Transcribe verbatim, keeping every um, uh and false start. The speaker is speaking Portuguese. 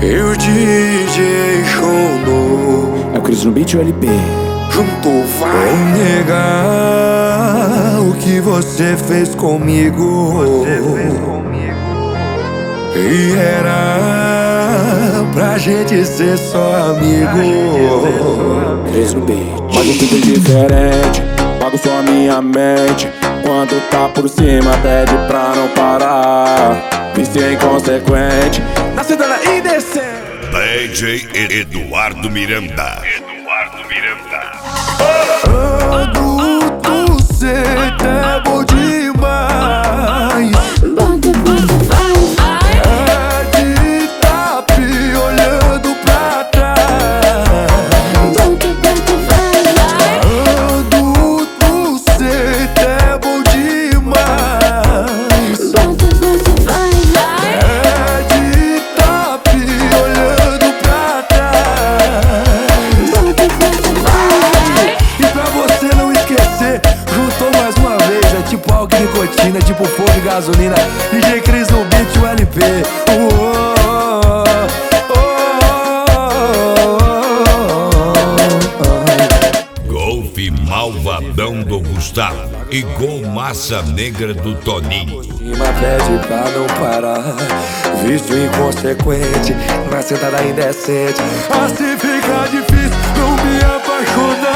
E o D J Shono é o Cris no beat e o L P. juntou, vai negar o que você fez comigo. Você fez comigo. E era pra gente ser só amigo. Cris no beat. Mas eu fico diferente, pago só a minha mente. Quando tá por cima pede pra não parar. Vício inconsequente, na cidade indecente. D J Eduardo Miranda. Eduardo Miranda. Adulto, cê é bom demais. Bota, bota, vai, vai. É de tapi olhando pra trás. Bota, bota, vai, vai. Adulto, cê é bom demais. Bota, bota, vai, vai. É de tapi olhando pra trás. Bota, bota, vai. E pra você não esquecer, juntou mais uma vez. É tipo álcool e nicotina, tipo fogo e gasolina. D J Cris no beat e o L P. Uou, oh, oh, oh. Golfe Malvadão do Gustavo e Gol Massa Negra do Toninho. Cima pede pra não parar. Vício inconsequente, na sentada indecente. Assim fica difícil não me apaixonar.